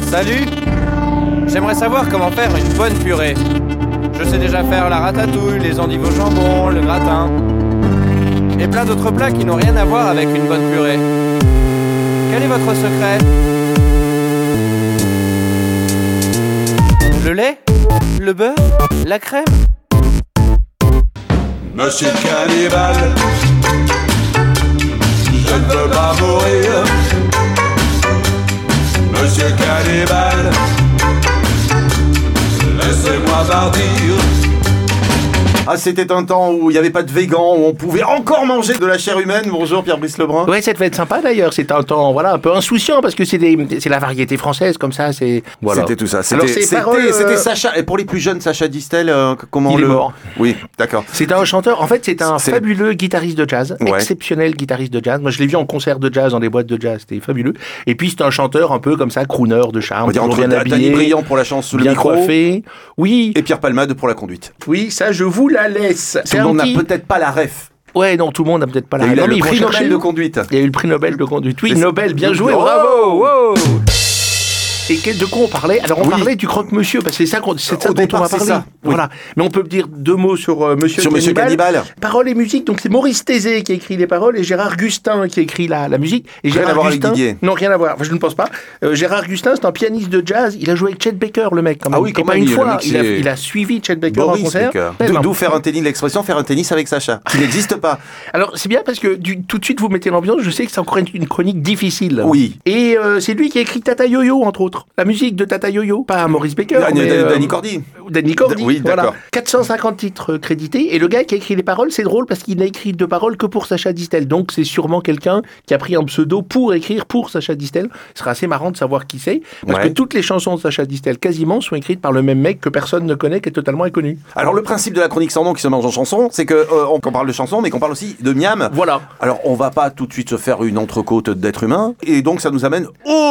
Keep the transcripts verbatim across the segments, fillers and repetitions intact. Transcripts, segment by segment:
Salut! J'aimerais savoir comment faire une bonne purée. Je sais déjà faire la ratatouille, les endives au jambon, le gratin. Et plein d'autres plats qui n'ont rien à voir avec une bonne purée. Quel est votre secret? Le lait? Le beurre? La crème? Monsieur le cannibale, je ne veux pas mourir. Monsieur le cannibale, laissez-moi partir. Ah, c'était un temps où il n'y avait pas de végan, où on pouvait encore manger de la chair humaine. Bonjour Pierre-Brice Lebrun. Ouais, ça devait être sympa d'ailleurs. C'était un temps, voilà, un peu insouciant parce que c'est des, c'est la variété française comme ça. C'est voilà. C'était tout ça. C'était, Alors, c'est c'était, paroles, euh... c'était Sacha. Et pour les plus jeunes, Sacha Distel, euh, comment il le... est mort. Oui, d'accord. C'est un chanteur. En fait, c'est un c'est... fabuleux guitariste de jazz, ouais. exceptionnel guitariste de jazz. Moi, je l'ai vu en concert de jazz dans des boîtes de jazz. C'était fabuleux. Et puis c'est un chanteur un peu comme ça, crooner de charme, on va dire toujours entre bien habillé, Danny Briand pour la chance sous le bien micro, coiffé. Oui. Et Pierre Palmade pour la conduite. Oui, ça, je vous la laisse. Tout le monde n'a peut-être pas la ref. Ouais, non, tout le monde n'a peut-être pas la ref. Il y a eu non, le prix Nobel chercher. de conduite. Il y a eu le prix Nobel de conduite. Oui, c'est Nobel, bien c'est... joué, oh bravo. Wow. Et de quoi on parlait? Alors on oui. parlait du croque-monsieur, parce que c'est ça, qu'on, c'est ça Au dont départ, on va c'est parler. ça. Oui. Voilà. Mais on peut dire deux mots sur euh, Monsieur sur Monsieur Cannibal. Paroles et musique. Donc c'est Maurice Thésée qui a écrit les paroles et Gérard Gustin qui a écrit la, la musique. Et Rien Gérard à voir Gustin, avec Didier. non, rien à voir. Enfin, je ne pense pas. Euh, Gérard Gustin, c'est un pianiste de jazz. Il a joué avec Chet Baker, le mec. Quand même. Ah oui, quand et pas même, une le fois. mec, Il a, c'est... il a suivi Chet Baker Boris en concert. Baker. D'où faire un tennis, l'expression faire un tennis avec Sacha, qui n'existe pas. Alors c'est bien parce que du, tout de suite vous mettez l'ambiance. Je sais que c'est encore une, une chronique difficile. Oui. Et euh, c'est lui qui a écrit Tata Yo-Yo entre autres. La musique de Tata Yo-Yo, pas Maurice Baker. Danny, mais, euh, Danny Cordy. Danny Cordy. Oui, voilà. d'accord. quatre cent cinquante titres crédités. Et le gars qui a écrit les paroles, c'est drôle parce qu'il n'a écrit de paroles que pour Sacha Distel. Donc c'est sûrement quelqu'un qui a pris un pseudo pour écrire pour Sacha Distel. Ce sera assez marrant de savoir qui c'est. Parce ouais. que toutes les chansons de Sacha Distel, quasiment, sont écrites par le même mec que personne ne connaît, qui est totalement inconnu. Alors le principe de la chronique sans nom qui se mange en chanson, c'est que euh, on, qu'on parle de chansons, mais qu'on parle aussi de miam. Voilà. Alors on va pas tout de suite se faire une entrecôte d'être humain. Et donc ça nous amène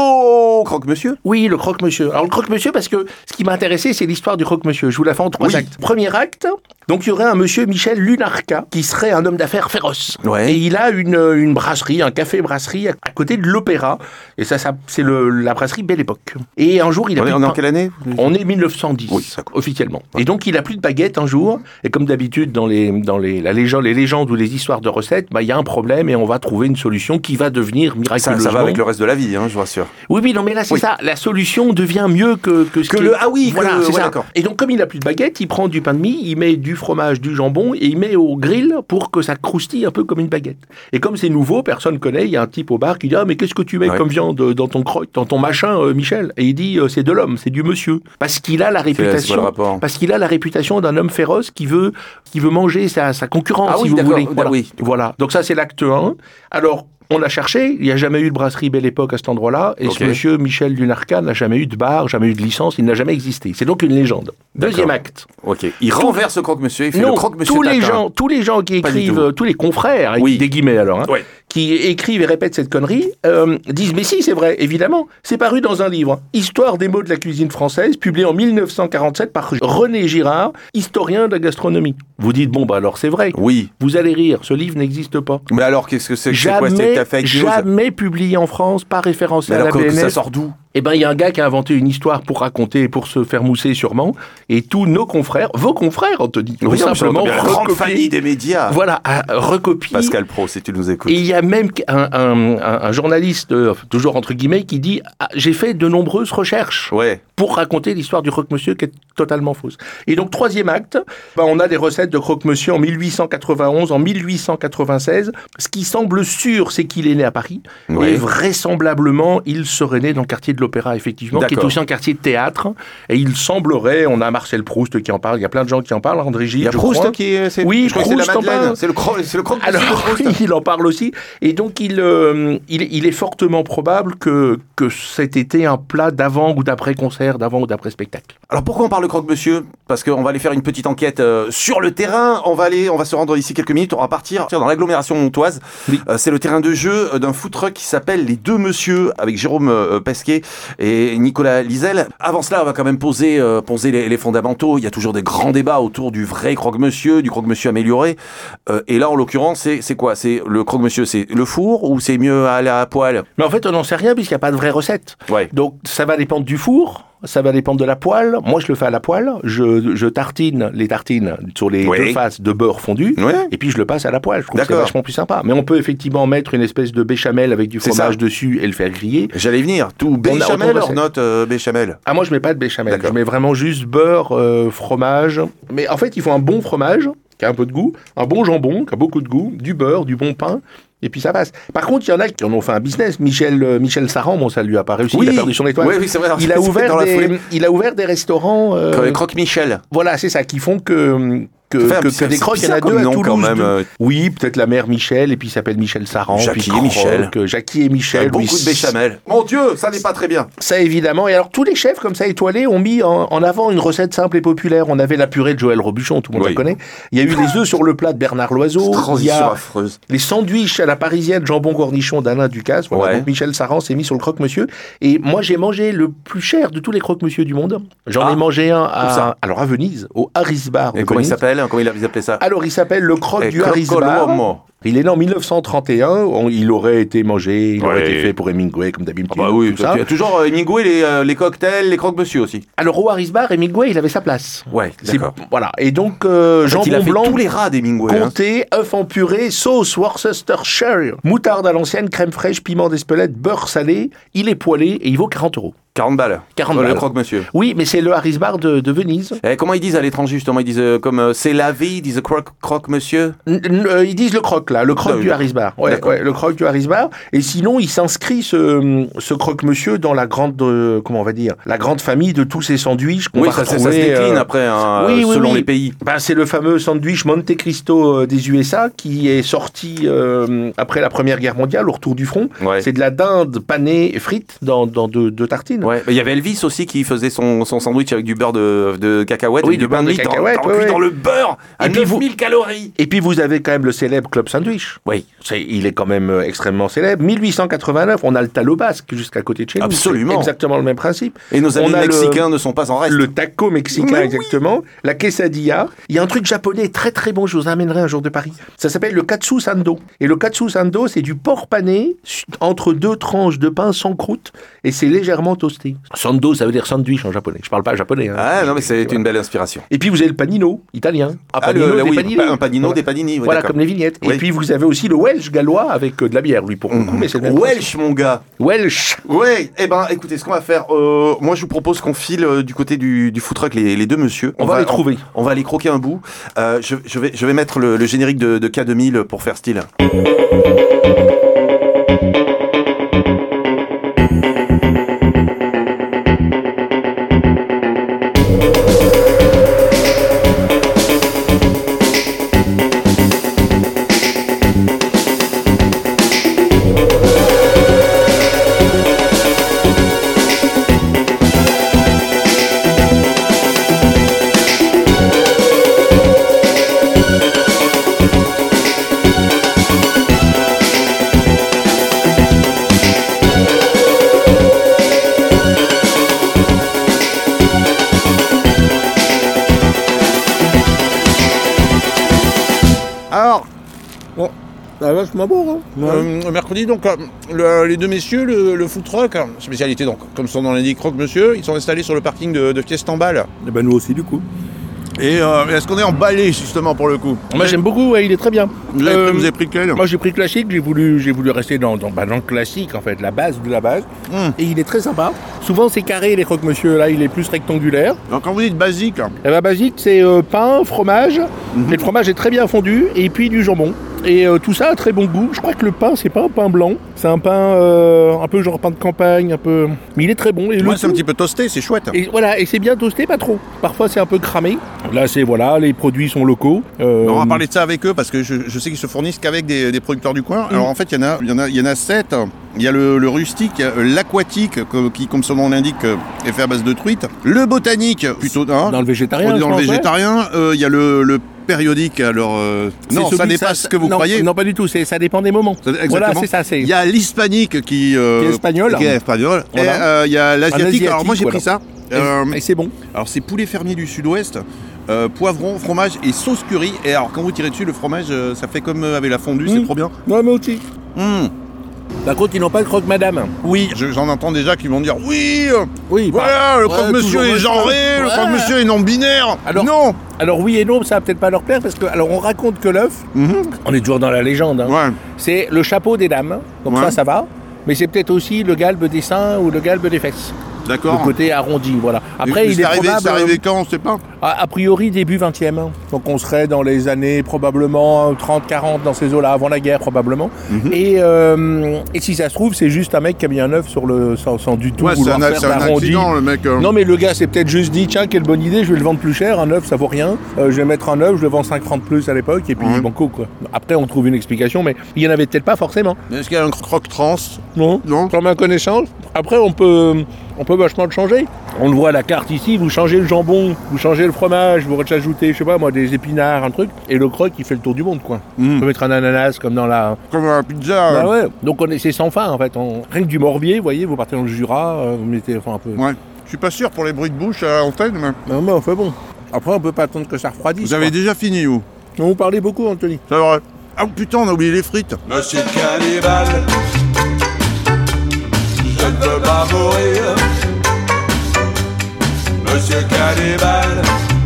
au croque-monsieur. Oui, le croque-monsieur. Alors le croque-monsieur, parce que ce qui m'a intéressé, c'est l'histoire du croque-monsieur. Je vous la fais en trois oui. actes. Premier acte, donc il y aurait un monsieur Michel Lunarca, qui serait un homme d'affaires féroce. Ouais. Et il a une, une brasserie, un café-brasserie à, à côté de l'Opéra. Et ça, ça c'est le, la brasserie Belle Époque. Et un jour, il a on plus est, de on est en pain. quelle année? On est mille neuf cent dix, oui, officiellement. Ouais. Et donc, il a plus de baguette un jour. Et comme d'habitude, dans les, dans les, la légende, les légendes ou les histoires de recettes, bah, il y a un problème et on va trouver une solution qui va devenir miraculeusement... Ça, ça va avec le reste de la vie, hein, je vous rassure. Oui, oui, non, mais là, c'est oui. ça. La solution devient mieux que, que ce que qui le... est... Ah oui, voilà, que... c'est ouais, ça. d'accord. Et donc, comme il a plus de baguette, il prend du pain de mie, il met du fromage, du jambon, et il met au grill pour que ça croustille un peu comme une baguette. Et comme c'est nouveau, personne connaît, il y a un type au bar qui dit « Ah, mais qu'est-ce que tu mets ouais. comme viande dans ton croque, dans ton machin, euh, Michel ?» Et il dit euh, « C'est de l'homme, c'est du monsieur. » Parce qu'il a la réputation... Parce qu'il a la réputation d'un homme féroce qui veut, qui veut manger sa, sa concurrence, ah, si oui, vous d'accord. voulez. Voilà. Oui. voilà. Donc ça, c'est l'acte un. Alors... On a cherché, il n'y a jamais eu de brasserie Belle Époque à cet endroit-là, et okay. ce monsieur Michel Lunarca n'a jamais eu de bar, jamais eu de licence, il n'a jamais existé. C'est donc une légende. D'accord. Deuxième acte. Ok. Il Tout... renverse le croque-monsieur, il fait non, le croque-monsieur tous les tatin. gens, tous les gens qui écrivent, tous les confrères, avec oui. des guillemets alors, hein, ouais. qui écrivent et répètent cette connerie, euh, disent mais si c'est vrai, évidemment. C'est paru dans un livre, Histoire des mots de la cuisine française, publié en mille neuf cent quarante-sept par René Girard, historien de la gastronomie. Vous dites bon bah alors c'est vrai. Oui. Vous allez rire, ce livre n'existe pas. Mais alors qu'est-ce que c'est? Jamais, c'est quoi, c'est jamais publié en France, pas référencé mais à la B N F. Ça sort d'où? Eh ben, il y a un gars qui a inventé une histoire pour raconter, pour se faire mousser sûrement, et tous nos confrères, vos confrères, Anthony, oui, tout simplement la grande famille des médias. Voilà, à recopier. Pascal Pro, si tu nous écoutes. Et il y a même un, un, un, un journaliste, euh, toujours entre guillemets, qui dit ah, j'ai fait de nombreuses recherches ouais. pour raconter l'histoire du croque-monsieur qui est totalement fausse. Et donc troisième acte, ben, on a des recettes de croque-monsieur en mille huit cent quatre-vingt-onze, en mille huit cent quatre-vingt-seize. Ce qui semble sûr, c'est qu'il est né à Paris, ouais. et vraisemblablement, il serait né dans le quartier de l'Opéra, effectivement. D'accord. Qui est aussi un quartier de théâtre, et il semblerait, on a Marcel Proust qui en parle, il y a plein de gens qui en parlent, André Gide, il y a je Proust crois. qui est... C'est, oui, je crois Proust que c'est la Madeleine, c'est le, cro- c'est le croque Alors, de Proust. il en parle aussi, et donc il, euh, il, il est fortement probable que, que cet été un plat d'avant ou d'après-concert, d'avant ou d'après-spectacle. Alors pourquoi on parle de croque-monsieur? Parce qu'on va aller faire une petite enquête euh, sur le terrain, on va aller, on va se rendre ici quelques minutes, on va partir dans l'agglomération montoise. Oui. Euh, c'est le terrain de jeu d'un food truck qui s'appelle Les Deux Monsieur, avec Jérôme euh, Pesquet, et Nicolas Liesel. Avant cela, on va quand même poser, euh, poser les, les fondamentaux. Il y a toujours des grands débats autour du vrai croque-monsieur, du croque-monsieur amélioré. Euh, et là, en l'occurrence, c'est, c'est quoi? C'est le croque-monsieur, c'est le four ou c'est mieux à la poêle? Mais en fait, on n'en sait rien puisqu'il n'y a pas de vraie recette. Ouais. Donc, ça va dépendre du four. Ça va dépendre de la poêle. Moi, je le fais à la poêle. Je, je tartine les tartines sur les oui. deux faces de beurre fondu. Ouais. Et puis, je le passe à la poêle. Je trouve D'accord. que c'est vachement plus sympa. Mais on peut effectivement mettre une espèce de béchamel avec du C'est fromage ça. dessus et le faire griller. J'allais venir. Tout béchamel, on- on- hors note euh, béchamel. Ah, moi, je mets pas de béchamel. D'accord. Je mets vraiment juste beurre, euh, fromage. Mais en fait, il faut un bon fromage qui a un peu de goût, un bon jambon qui a beaucoup de goût, du beurre, du bon pain. Et puis ça passe. Par contre, il y en a qui en ont fait un business. Michel, euh, Michel Saran, bon, ça lui a pas réussi. Oui. Il a perdu son étoile. Oui, oui, c'est vrai. Il a C'est ouvert dans la des, foulée. il a ouvert des restaurants. euh, Cro- Croque-Michel. Voilà, c'est ça, qui font que que, Ça fait un que, petit- que des c'est croques, il y en bizarre a deux comme à nom, Toulouse. quand même, deux. euh. Oui, peut-être la mère Michel, et puis il s'appelle Michel Saran. Jackie puis et Michel. Croque, Jackie et Michel. Beaucoup oui, de béchamel. Mon Dieu, ça n'est pas très bien. Ça, évidemment. Et alors, tous les chefs, comme ça, étoilés, ont mis en, en avant une recette simple et populaire. On avait la purée de Joël Robuchon, tout le monde Oui. la connaît. Il y a eu les œufs sur le plat de Bernard Loiseau. Il y Transition a affreuse. les sandwichs à la parisienne jambon cornichon d'Alain Ducasse. Voilà, Ouais. donc Michel Saran s'est mis sur le croque-monsieur. Et moi, j'ai mangé le plus cher de tous les croque-monsieur du monde. J'en Ah, ai mangé un où ça à, alors à Venise, au Harris Bar de Et comment il Venise. s'appelle? Comment il a appelé ça? Alors, il s'appelle le croque Eh, du Harris Croque Bar. Colombo. Il est né en mille neuf cent trente et un. On- il aurait été mangé, il aurait Ouais. été fait pour Hemingway, comme d'habitude. Ah bah oui, tout ça. tu as toujours euh, Hemingway, les, euh, les cocktails, les croque-monsieur aussi. Alors, au Harris Bar, Hemingway, il avait sa place. Ouais, C'est- d'accord. Voilà. Et donc, euh, En fait, il a jambon fait blanc, tous les rats d'Hemingway. hein. comté, œuf en purée, sauce Worcestershire, moutarde à l'ancienne, crème fraîche, piment d'Espelette, beurre salé. Il est poilé et il vaut quarante euros. quarante balles. quarante Euh, Le balles. croque-monsieur. Oui, mais c'est le Harris Bar de, de Venise. Eh, comment ils disent à l'étranger, justement? Ils disent euh, comme euh, c'est la vie, ils disent croque, croque-monsieur. N- n- euh, ils disent le croque, là, le croque Ah oui, du Harris Bar. Ouais, d'accord. ouais, le croque du Harris Bar. Et sinon, il s'inscrit, ce, ce croque-monsieur, dans la grande, euh, comment on va dire, la grande famille de tous ces sandwichs qu'on Oui, va ça, ça, retrouver, ça se décline euh, après, hein, oui, oui, selon oui. les pays. Ben, c'est le fameux sandwich Monte Cristo euh, des U S A qui est sorti euh, après la Première Guerre mondiale, au retour du front. Ouais. C'est de la dinde panée et frite dans, dans deux, deux tartines. Ouais, il y avait Elvis aussi qui faisait son, son sandwich avec du beurre de, de cacahuète, Oui, avec du du pain de beurre de mie dans, cacahuète, dans, ouais, cuit ouais. dans le beurre à Et puis neuf vous- mille calories. Et puis vous avez quand même le célèbre Club Sandwich. Oui. C'est, il est quand même euh, extrêmement célèbre. mille huit cent quatre-vingt-neuf, on a le Talo Basque juste à côté de chez nous. Absolument. C'est exactement le même principe. Et nos amis On a le- mexicains ne sont pas en reste. Le taco mexicain, Mais oui. exactement. La quesadilla. Il y a un truc japonais très très bon, je vous amènerai un jour de Paris. Ça s'appelle le katsu sando. Et le katsu sando, c'est du porc pané su- entre deux tranches de pain sans croûte et c'est légèrement toasté. Sando, ça veut dire sandwich en japonais. Je parle pas japonais. hein. Ah non, mais c'est une belle inspiration. Et puis vous avez le panino, italien. Ah, panino, le, des oui, panini. un panino, Voilà. des panini. Oui, Voilà, d'accord. comme les vignettes. Oui. Et puis vous avez aussi le Welsh gallois avec euh, de la bière, lui, pour beaucoup, mais c'est le même principe. Welsh, mon gars. Welsh. Ouais, eh ben, écoutez, ce qu'on va faire, euh, moi je vous propose qu'on file euh, du côté du, du food truck les, les deux monsieur. On va les trouver. On, on va aller croquer un bout. Euh, je, je, vais, je vais mettre le, le générique de, de K deux mille pour faire style. Alors, Bon, ça va vachement bon, hein. Euh, mercredi, donc, euh, le- les deux messieurs, le, le food truck, hein, spécialité, donc, comme son nom l'indique, croque-monsieur, ils sont installés sur le parking de, de Fiestamballe. Et ben nous aussi du coup. Et euh, est-ce qu'on est emballé, justement, pour le coup? Moi j'aime beaucoup, ouais, il est très bien. Vous avez, Euh, vous avez pris lequel? Moi j'ai pris classique, j'ai voulu, j'ai voulu rester dans, dans, bah, dans le classique en fait, la base de la base. Hum. Et il est très sympa. Souvent c'est carré les croque-monsieur, là il est plus rectangulaire. Donc, quand vous dites basique, hein, Et bah basique c'est euh, pain, fromage, et le fromage est très bien fondu, et puis du jambon. Et euh, tout ça a très bon goût. Je crois que le pain c'est pas un pain blanc, c'est un pain euh, un peu genre pain de campagne, un peu. Mais il est très bon. Et le moi, c'est un tout- petit peu toasté, c'est chouette. Et voilà, et c'est bien toasté, pas trop. Parfois c'est un peu cramé. Là c'est voilà, les produits sont locaux. Euh, On va parler de ça avec eux parce que je, je sais qu'ils se fournissent qu'avec des, des producteurs du coin. Alors en fait, il y en a, il y en a, il y en a sept. Il y a le, le rustique, il y a l'aquatique co- qui, comme son nom l'indique, euh, est fait à base de truite. Le botanique, plutôt hein, dans le on végétarien. est je dans le pense, ouais. végétarien. Euh, Il y a le, le périodique. Alors, euh, C'est non, ça celui- dépasse ce que vous non, croyez. Non, pas du tout, c'est, ça dépend des moments. Ça- Exactement. Voilà, c'est ça, c'est... Il y a l'hispanique qui, euh, Qui est espagnol. qui est espagnol. Voilà. Et euh, il y a l'asiatique. asiatique, Alors moi j'ai pris voilà. ça. Euh, Et c'est bon. alors c'est poulet fermier du sud-ouest, euh, poivron, fromage et sauce curry. Et alors quand vous tirez dessus, le fromage, euh, ça fait comme euh, avec la fondue, c'est Mm. trop bien. Ouais, mais aussi. Mm. Par contre, ils n'ont pas de croque-madame. Oui, je- j'en entends déjà qui vont dire oui. euh, Oui, Voilà, le ouais, croque-monsieur toujours est genré, le ouais. croque-monsieur est non-binaire. Alors- non. Alors oui et non, ça va peut-être pas leur plaire parce que alors on raconte que l'œuf, Mhm. on est toujours dans la légende, hein, Ouais. c'est le chapeau des dames, donc Ouais. ça ça va, mais c'est peut-être aussi le galbe des seins ou le galbe des fesses, D'accord. le côté arrondi, voilà. Après Et il c'est est arrivé, probable, c'est arrivé quand, on sait pas. a, a priori début vingtième, hein. Donc on serait dans les années probablement trente quarante dans ces eaux-là, avant la guerre probablement, Mhm. et, euh, et si ça se trouve c'est juste un mec qui a mis un œuf sur le, sans, sans du tout Ouais, c'est vouloir un, faire c'est un d'arrondi. accident, le mec. euh. Non mais le gars s'est peut-être juste dit tiens quelle bonne idée, je vais le vendre plus cher, un œuf ça vaut rien, Euh, je vais mettre un œuf, je le vends cinq francs de plus à l'époque et puis Ouais. banco quoi. Après on trouve une explication mais il y en avait peut-être pas forcément. Est-ce qu'il y a un croque trans? Non. Non. Comme ma connaissance. Après on peut on peut vachement le changer. On le voit à la carte ici, vous changez le jambon, vous changez le fromage, vous rajoutez je sais pas moi des épinards, un truc et le croque il fait le tour du monde quoi. Mm. On peut mettre un ananas comme dans la Comme la pizza. bah euh. ouais. Donc on est c'est sans fin en fait. On... Rien que du Morbier, vous voyez, vous partez dans le Jura, euh, vous mettez enfin un peu. Ouais. Je suis pas sûr pour les bruits de bouche à l'antenne, mais. Non mais enfin bon. Après on peut pas attendre que ça refroidisse. Vous avez quoi. déjà fini, vous? On vous parlait beaucoup Anthony. C'est vrai. Ah putain, on a oublié les frites. Monsieur Cannibal, je ne veux pas mourir. Monsieur Cannibal,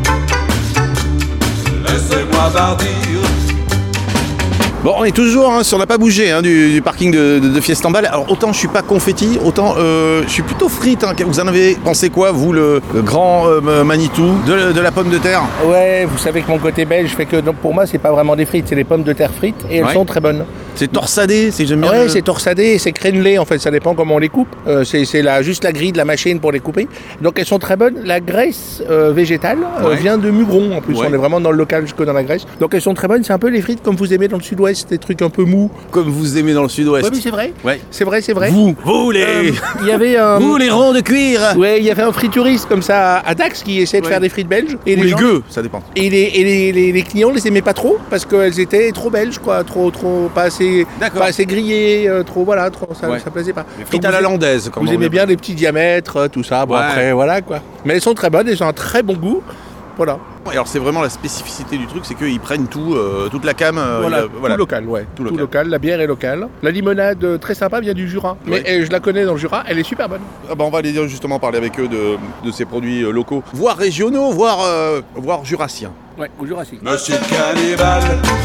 laissez-moi partir. Bon, on est toujours, hein, si on n'a pas bougé hein, du, du parking de, de, de Fiestambal. Alors autant je suis pas confetti, autant euh, je suis plutôt frites. Hein. Vous en avez pensé quoi, vous, le, le grand euh, Manitou de, de la pomme de terre? Ouais, vous savez que mon côté belge fait que donc pour moi c'est pas vraiment des frites, c'est des pommes de terre frites et elles Ouais. sont très bonnes. C'est torsadé, c'est j'aime bien. Ouais, le- c'est torsadé et c'est crénelé en fait, ça dépend comment on les coupe. Euh, c'est c'est la, juste la grille de la machine pour les couper. Donc elles sont très bonnes. La graisse euh, végétale euh, Ouais. vient de Mugron en plus, Ouais. on est vraiment dans le local jusque dans la Grèce. Donc elles sont très bonnes, c'est un peu les frites comme vous aimez dans le sud-ouest, des trucs un peu mous. Comme vous aimez dans le sud-ouest. Ouais, mais c'est vrai. Ouais. C'est vrai, c'est vrai. Vous, vous les, Euh, Il y avait un vous les ronds de cuir. Ouais, il y avait un frituriste comme ça à Dax qui essayait de Ouais. faire des frites belges et Ou les gens- gueux, ça dépend. Et, les, et les, les, les clients les aimaient pas trop parce qu'elles étaient trop belges, quoi, trop, trop, pas assez, D'accord. pas assez grillées, euh, trop, voilà, trop, ça, Ouais. ça plaisait pas. Les frites Donc, à la vous- landaise, comme Vous on aimez dit. bien les petits diamètres, euh, tout ça, bon Ouais. après, voilà, quoi. Mais elles sont très bonnes, elles ont un très bon goût, voilà. Et alors c'est vraiment la spécificité du truc, c'est qu'ils prennent tout, euh, toute la cam. euh, voilà, il a- voilà. tout local, ouais, Tout tout, local. local. La bière est locale. La limonade euh, très sympa vient du Jura, mais Ouais. euh, je la connais dans le Jura, elle est super bonne. Ah bah on va aller dire justement parler avec eux de, de ces produits euh, locaux, voire régionaux, voire, euh, voire jurassiens. Ouais, au Jurassique. Monsieur Cannibal,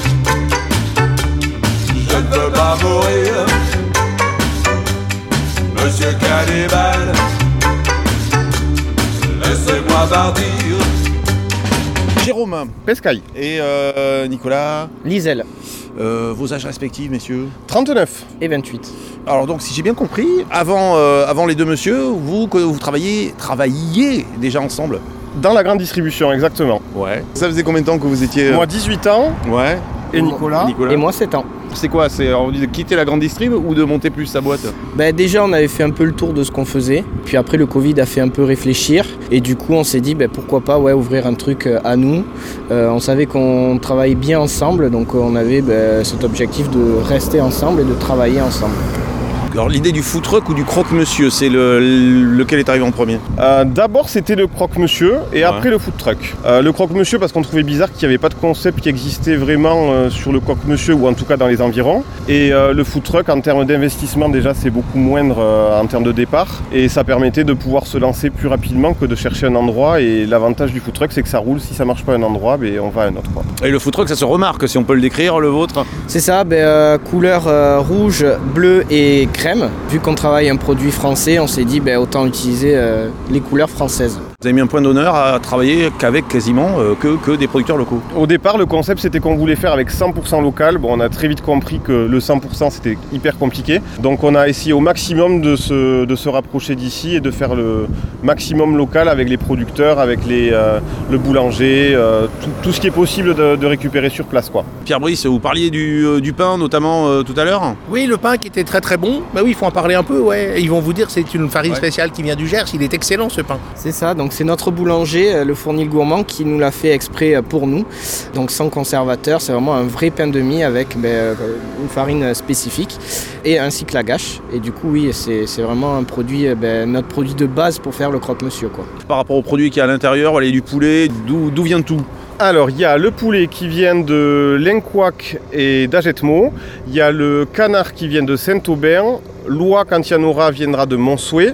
je ne veux pas mourir. Monsieur Cannibal, laissez-moi partir. Jérôme Pescaille. et euh, Nicolas, Lisel, euh, vos âges respectifs, messieurs. trente-neuf. et vingt-huit. Alors donc si j'ai bien compris, avant, euh, avant les deux messieurs, vous, que vous travailliez, travailliez déjà ensemble. Dans la grande distribution, exactement. Ouais. Ça faisait combien de temps que vous étiez euh, Moi, dix-huit ans. Ouais. Et Nicolas. Nicolas. Et moi, sept ans. C'est quoi? C'est envie de quitter la grande distrib ou de monter plus sa boîte? Ben, déjà, on avait fait un peu le tour de ce qu'on faisait. Puis après, le Covid a fait un peu réfléchir. Et du coup, on s'est dit, ben, pourquoi pas ouais, ouvrir un truc euh, à nous. Euh, on savait qu'on travaillait bien ensemble. Donc, on avait ben, cet objectif de rester ensemble et de travailler ensemble. Alors l'idée du food truck ou du croque-monsieur, c'est le, lequel est arrivé en premier? Euh, D'abord, c'était le croque-monsieur et Ouais. après le food truck. Euh, le croque-monsieur, parce qu'on trouvait bizarre qu'il n'y avait pas de concept qui existait vraiment euh, sur le croque-monsieur ou en tout cas dans les environs. Et euh, le food truck, en termes d'investissement, déjà, c'est beaucoup moindre euh, en termes de départ. Et ça permettait de pouvoir se lancer plus rapidement que de chercher un endroit. Et l'avantage du food truck, c'est que ça roule. Si ça marche pas à un endroit, ben, on va à un autre. Quoi. Et le food truck, ça se remarque, si on peut le décrire, le vôtre. C'est ça, ben, euh, couleur euh, rouge, bleu et crème. Vu qu'on travaille un produit français, on s'est dit ben, autant utiliser euh, les couleurs françaises. Vous avez mis un point d'honneur à travailler qu'avec quasiment euh, que, que des producteurs locaux. Au départ, le concept, c'était qu'on voulait faire avec cent pour cent local. Bon, on a très vite compris que le cent pour cent, c'était hyper compliqué. Donc, on a essayé au maximum de se, de se rapprocher d'ici et de faire le maximum local avec les producteurs, avec les, euh, le boulanger, euh, tout, tout ce qui est possible de, de récupérer sur place, quoi. Pierre Brice, vous parliez du, euh, du pain notamment euh, tout à l'heure. Oui, le pain qui était très très bon. Bah oui, il faut en parler un peu, ouais. Et ils vont vous dire c'est une farine Ouais. spéciale qui vient du Gers. Il est excellent ce pain. C'est ça, donc Donc c'est notre boulanger, le Fournil Gourmand, qui nous l'a fait exprès pour nous. Donc sans conservateur, c'est vraiment un vrai pain de mie avec ben, une farine spécifique et ainsi que la gâche. Et du coup oui, c'est, c'est vraiment un produit, ben, notre produit de base pour faire le croque-monsieur, quoi. Par rapport au produit qui est à l'intérieur, voilà, du poulet, d'où, d'où vient tout? Alors, il y a le poulet qui vient de Lenquac et d'Agetmo. Il y a le canard qui vient de Saint-Aubin. L'oie, quand il y en aura, viendra de Montsouet.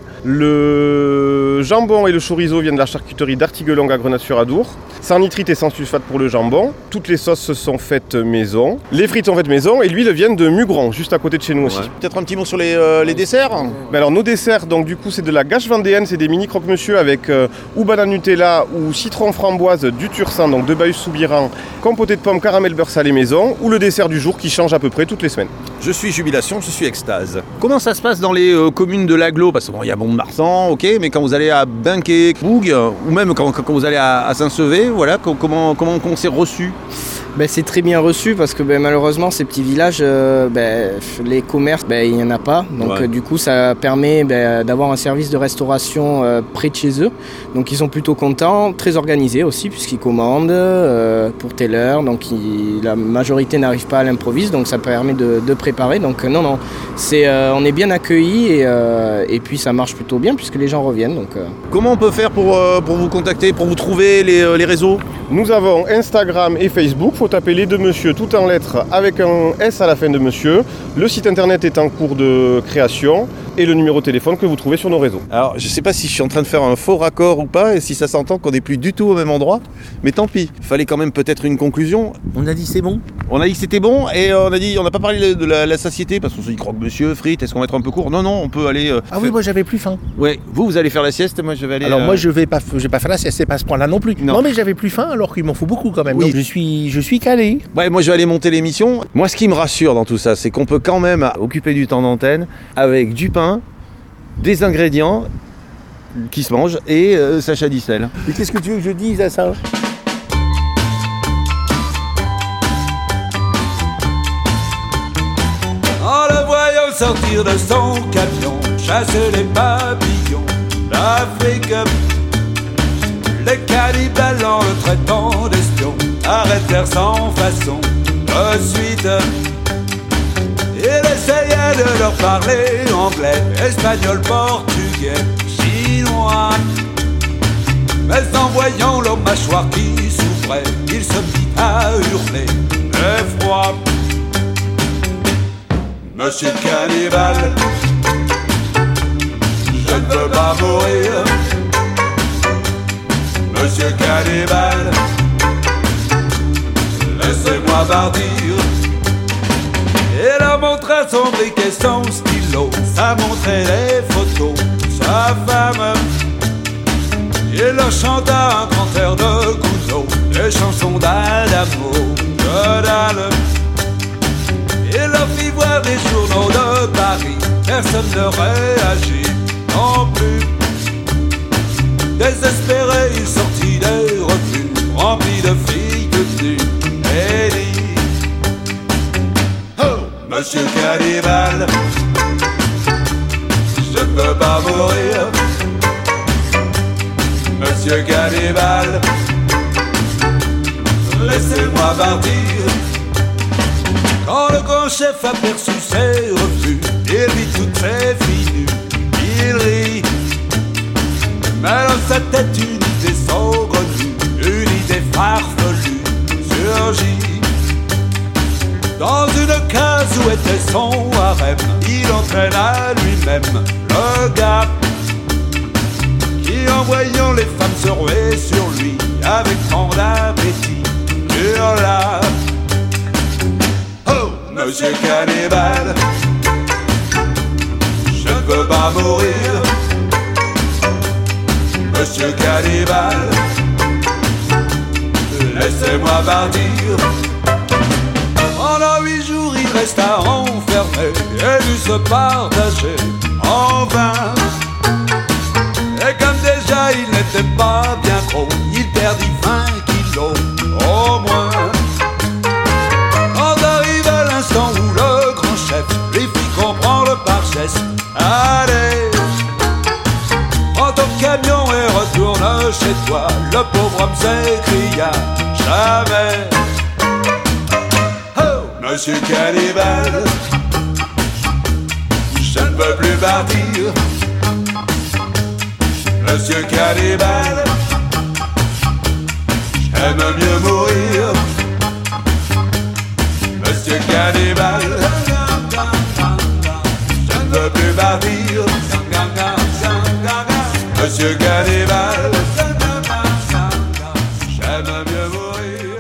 Le jambon et le chorizo viennent de la charcuterie d'Artiguelong à Grenade-sur-Adour. Sans nitrite et sans sulfate pour le jambon. Toutes les sauces sont faites maison. Les frites sont faites maison et l'huile vient de Mugran, juste à côté de chez nous aussi. Ouais. Peut-être un petit mot sur les, euh, les desserts. Mais alors, nos desserts, donc du coup, c'est de la gâche vendéenne, c'est des mini croque-monsieur avec euh, ou banane Nutella ou citron framboise du Tursan, donc de Bahus-Soubiran, compoté de pommes caramel beurre salé maison, ou le dessert du jour qui change à peu près toutes les semaines. Je suis jubilation, je suis extase. Comment ça se passe dans les euh, communes de l'agglo? Parce qu'il bon, y a Mont-de-Marsan, ok, mais quand vous allez à Binquet, Boug, euh, ou même quand, quand vous allez à, à Saint-Sevé, voilà, comment, comment on s'est reçu? Ben, c'est très bien reçu parce que ben, malheureusement ces petits villages, euh, ben, les commerces, ben, il n'y en a pas. Donc ouais. euh, du coup ça permet ben, d'avoir un service de restauration euh, près de chez eux. Donc ils sont plutôt contents, très organisés aussi puisqu'ils commandent euh, pour telle heure. Donc ils, la majorité n'arrive pas à l'improviste, donc ça permet de, de préparer. Donc euh, non, non, c'est, euh, on est bien accueillis et, euh, et puis ça marche plutôt bien puisque les gens reviennent. Donc, euh... Comment on peut faire pour, euh, pour vous contacter, pour vous trouver les, euh, les réseaux? Nous avons Instagram et Facebook. Il faut taper les deux monsieur tout en lettres avec un S à la fin de monsieur. Le site internet est en cours de création et le numéro de téléphone que vous trouvez sur nos réseaux. Alors je sais pas si je suis en train de faire un faux raccord ou pas et si ça s'entend qu'on n'est plus du tout au même endroit, mais tant pis. Fallait quand même peut-être une conclusion. On a dit c'est bon. On a dit que c'était bon et on a dit on n'a pas parlé de la, la satiété parce qu'on se dit croque-monsieur, frites, est-ce qu'on va être un peu court? Non non, on peut aller. Euh, ah oui, moi j'avais plus faim. Ouais, vous vous allez faire la sieste, moi je vais aller. Alors euh... moi je vais pas, je vais pas faire la sieste, c'est pas à ce point-là non plus. Non, non mais j'avais plus faim alors qu'il m'en faut beaucoup quand même. Oui. Donc je suis, je suis calé. Ouais, moi je vais aller monter l'émission. Moi ce qui me rassure dans tout ça, c'est qu'on peut quand même occuper du temps d'antenne avec du pain, des ingrédients qui se mangent et euh, Sacha Distel. Mais qu'est-ce que tu veux que je dise à ça? En le voyant sortir de son camion, chasser les papillons d'Afrique, les cannibales en le traitant d'espion arrêtèrent sans façon de suite. Il essayait de leur parler anglais, espagnol, portugais, chinois. Mais en voyant leur mâchoire qui souffrait, il se mit à hurler d'effroi. Monsieur Cannibale, je ne veux pas mourir. Monsieur Cannibale, laissez-moi partir. Il a montré son briquet, son stylo, ça montrait les photos, sa femme. Il leur chanta un grand air de Gounod, des chansons d'Adamo, de dalle. Il leur fit voir les journaux de Paris, personne ne réagit non plus. Désespéré, il sortit des revues, remplis de filles nues et dit: Monsieur Cannibale, je ne veux pas mourir. Monsieur Cannibale, laissez-moi partir. Quand le grand chef aperçut ses refus, il vit toutes ses filles nues, il rit. Mais dans sa tête une idée saugrenue, une idée farfelue surgit. Dans une case où était son harem, il entraîna lui-même le gars qui, en voyant les femmes se ruer sur lui avec tant d'appétit, hurla: Oh, monsieur Cannibale, je ne veux pas mourir. Monsieur Cannibale, laissez-moi partir. Pendant huit jours il resta enfermé et dut se partager en vain. Et comme déjà il n'était pas bien gros, il perdit vingt kilos au moins. Quand arriva l'instant où le grand chef lui fit comprendre par geste: Allez, prends ton camion et retourne chez toi. Le pauvre homme s'écria jamais. Oh, Monsieur Cannibal, je ne peux plus partir. Monsieur Cannibal, j'aime mieux mourir. Monsieur Cannibal, je ne veux plus partir. Monsieur Cannibal, j'aime mieux mourir.